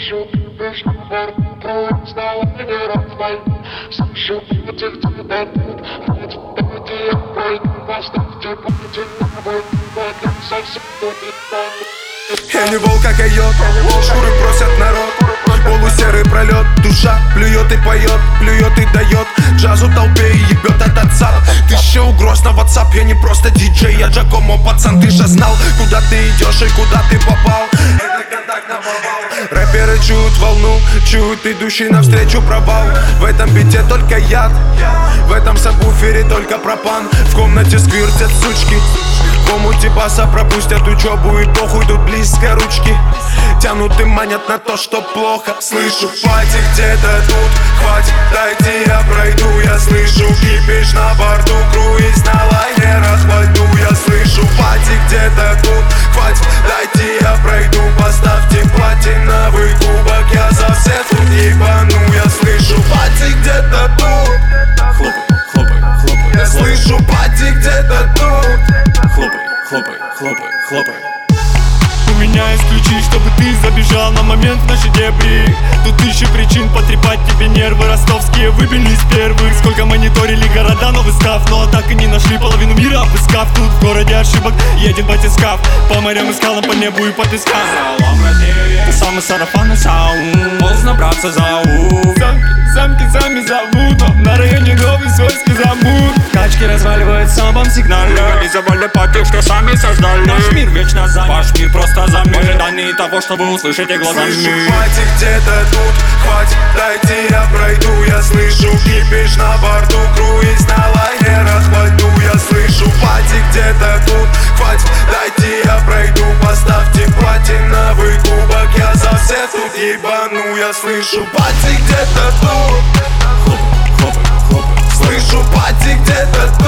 Я не волк, а койот, шкуры просят народ. Полусерый пролет, душа плюет и поет, плюет и дает джазу толпе и ебет этот сап. Тысяча угроз на WhatsApp, я не просто диджей, я Джакомо, пацан, ты же знал, куда ты идешь и куда ты попал. Это контакт на повал. Рэперы чуют волну, чуют идущий навстречу провал. В этом бите только яд, в этом сабвуфере только пропан. В комнате сквиртят сучки, в омуте баса пропустят учебу и похуй, тут близко ручки тянут и манят на то, что плохо. Слышу пати где-то тут, хватит, дайте я пройду. Я слышу кипиш на борту, круиз на лайнерах во льду. Я слышу пати где-то тут, хватит, дайте я пройду. Поставьте платиновый кубок, я за всех тут ебану. Я слышу пати где-то тут, хлопай, хлопай, хлопай. я слышу пати где-то тут, хлопай, хлопай, хлопай, хлопай. У меня есть ключи, чтобы ты забежал на момент в наши дебри. Тут тысячи причин потрепать тебе нервы. Ростовские выбили из первых. Сколько мониторили города новый став, но так и не нашли половину мира обыскав. Тут в городе ошибок едет батискаф. По морям и скалам, по небу и по пескам. Самый сарафанный саун, поздно браться за ум. Замки сами зовут, но на районе новый Сольский замут. Качки разваливают самым сигнале и завали пати, что сами создали. Наш мир вечно занят, ваш мир просто замер. В ожидании того, чтобы услышать их глазами. слышу пати где-то тут, хватит, дайте я пройду. Я слышу кипиш на борту, круиз на лайнерах во льду. Я слышу пати где-то тут, хватит, дайте я пройду. Поставьте платиновый кубок, я за всех тут ебану. Я слышу пати где-то тут, хлопай, хлопай, хлопай. слышу пати где-то тут.